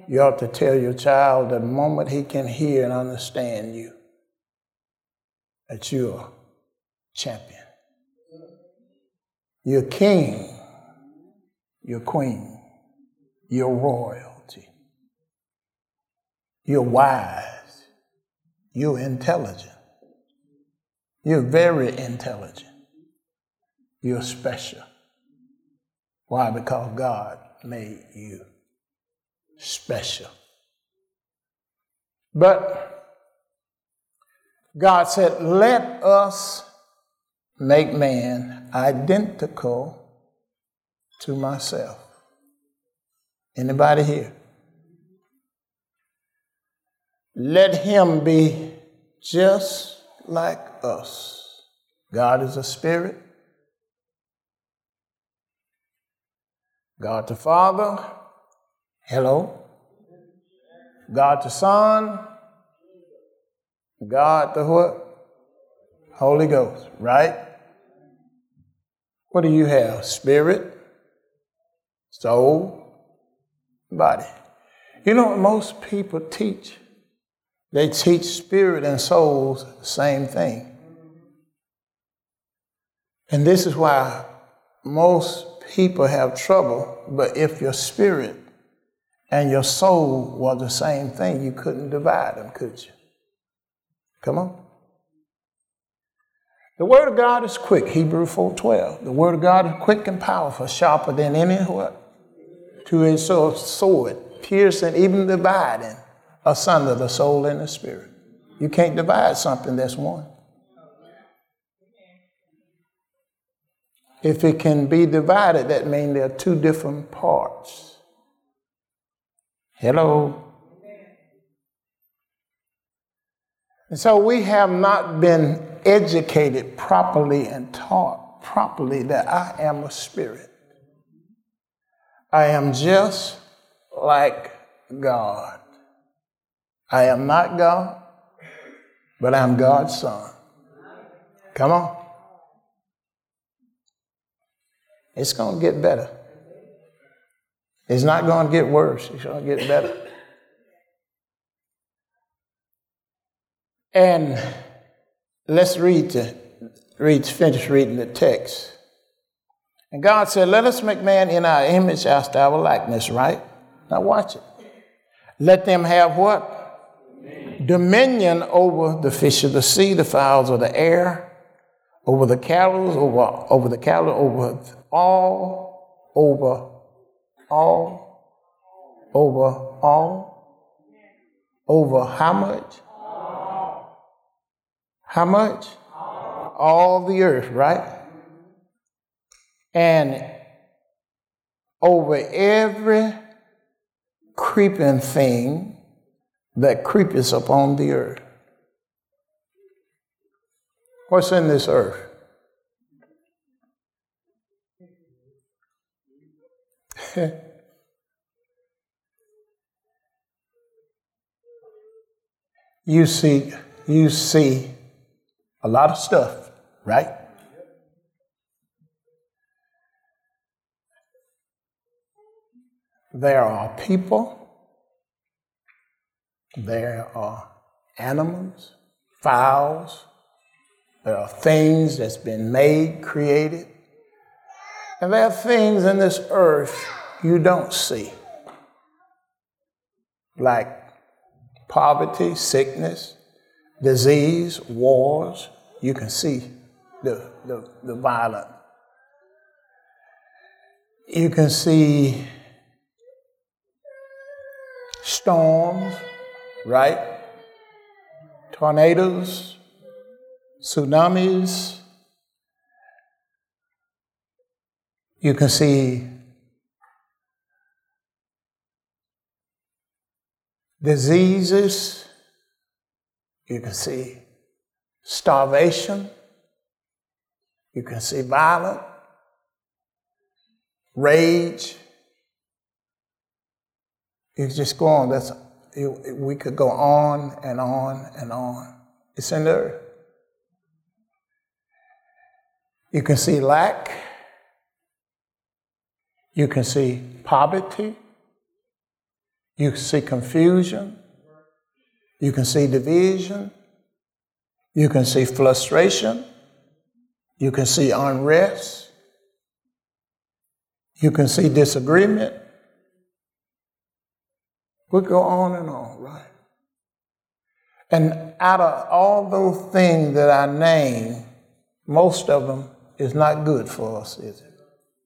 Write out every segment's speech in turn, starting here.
You ought to tell your child the moment he can hear and understand you that you're a champion. You're king. You're queen. You're royalty. You're wise. You're intelligent. You're very intelligent. You're special. Why? Because God made you special. But God said, let us make man identical to myself. Anybody here? Let him be just like us. God is a spirit. God the Father. Hello. God the Son. God the what? Holy Ghost, right? What do you have? Spirit, soul, body. You know what most people teach? They teach spirit and souls the same thing. And this is why most people have trouble. But if your spirit and your soul were the same thing, you couldn't divide them, could you? Come on. The word of God is quick, Hebrews 4:12. The word of God is quick and powerful, sharper than any what? Two-edged sword, piercing, even dividing asunder the soul and the spirit. You can't divide something that's one. If it can be divided, that means there are two different parts. Hello. And so we have not been educated properly and taught properly that I am a spirit. I am just like God. I am not God, but I'm God's son. Come on. It's going to get better. It's not going to get worse. It's going to get better. And let's finish reading the text. And God said, let us make man in our image after our likeness, right? Now watch it. Let them have what? Dominion over the fish of the sea, the fowls of the air, over the cattle, over how much? How much? All the earth, right? And over every creeping thing that creepeth upon the earth. What's in this earth? You see a lot of stuff, right? There are people, there are animals, fowls, there are things that's been made, created, and there are things in this earth you don't see, like poverty, sickness, disease, wars. You can see the violence. You can see storms, right? Tornadoes, tsunamis. You can see diseases. You can see starvation. You can see violence, rage. You just go on. We could go on and on and on. It's in the earth. You can see lack. You can see poverty. You can see confusion. You can see division. You can see frustration. You can see unrest. You can see disagreement. We go on and on, right? And out of all those things that I named, most of them is not good for us, is it?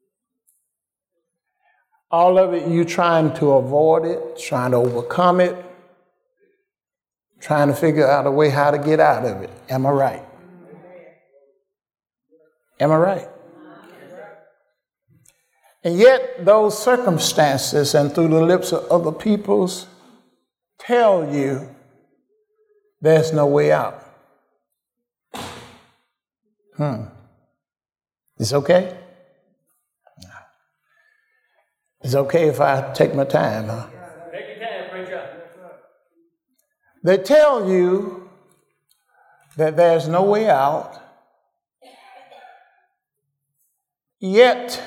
All of it, you trying to avoid it, trying to overcome it, trying to figure out a way how to get out of it. Am I right? Am I right? And yet those circumstances and through the lips of other peoples tell you there's no way out. It's okay? It's okay if I take my time, huh? Take your time, preacher. They tell you that there's no way out, yet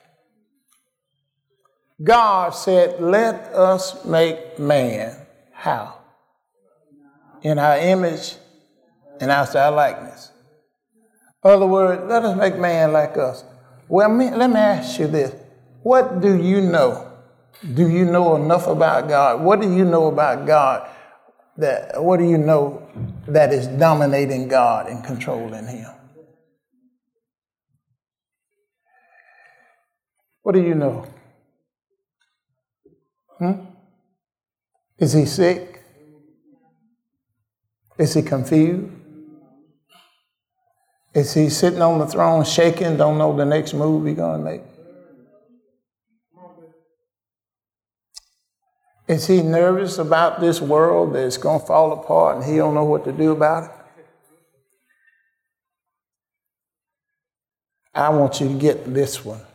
God said, let us make man. How? In our image and after our likeness. In other words, let us make man like us. Well, let me ask you this. What do you know? Do you know enough about God? What do you know about God? What do you know that is dominating God and controlling him? What do you know? Is he sick? Is he confused? Is he sitting on the throne shaking, don't know the next move he's going to make? Is he nervous about this world that's going to fall apart and he don't know what to do about it? I want you to get this one.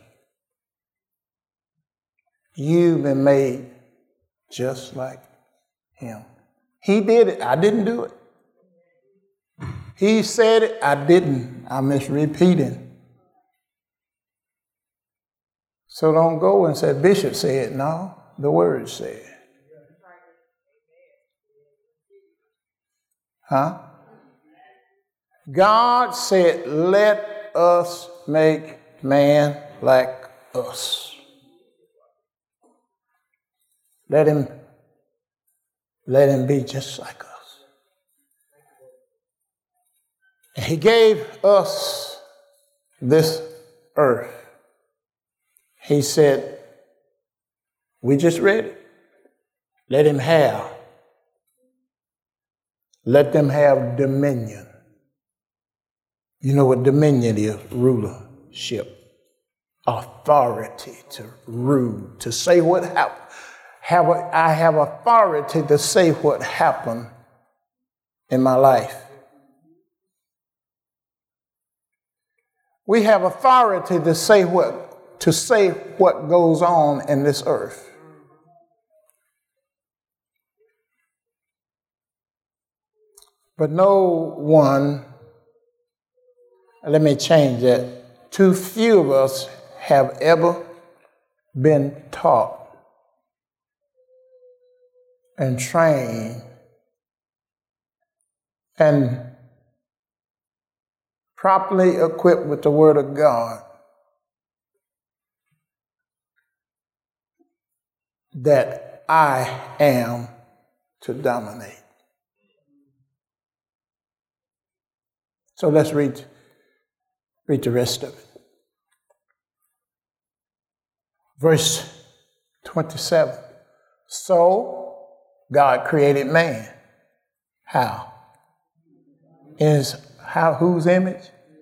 You've been made just like him. He did it. I didn't do it. He said it. I didn't. I'm just repeating. So don't go and say, Bishop said. No, the word said. Huh? God said, let us make man like us. Let him be just like us. And he gave us this earth. He said, we just read it. Let him have. Let them have dominion. You know what dominion is? Rulership. Authority to rule, to say what happened. I have authority to say what happened in my life. We have authority to say what goes on in this earth. But no one, let me change that. Too few of us have ever been taught and trained and properly equipped with the Word of God that I am to dominate. So let's read the rest of it. Verse 27. So God created man. How? Whose image?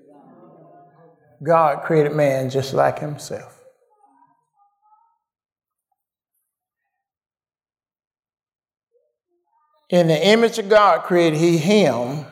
God created man just like himself. In the image of God created he him.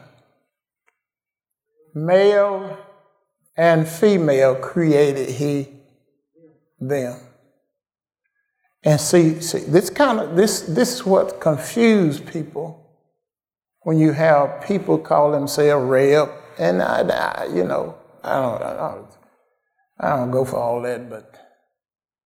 Male and female created he them. And see, this is what confused people when you have people call themselves rep, and I don't go for all that, but